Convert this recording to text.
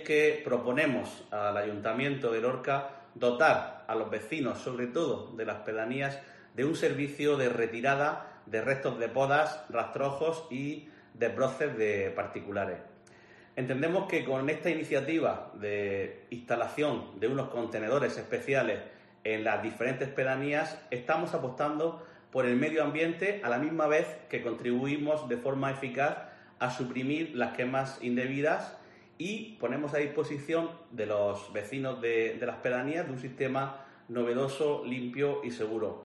que proponemos al Ayuntamiento de Lorca dotar a los vecinos, sobre todo de las pedanías, de un servicio de retirada de restos de podas, rastrojos y desbroces de particulares. Entendemos que con esta iniciativa de instalación de unos contenedores especiales en las diferentes pedanías estamos apostando por el medio ambiente a la misma vez que contribuimos de forma eficaz a suprimir las quemas indebidas y ponemos a disposición de los vecinos de las pedanías de un sistema novedoso, limpio y seguro.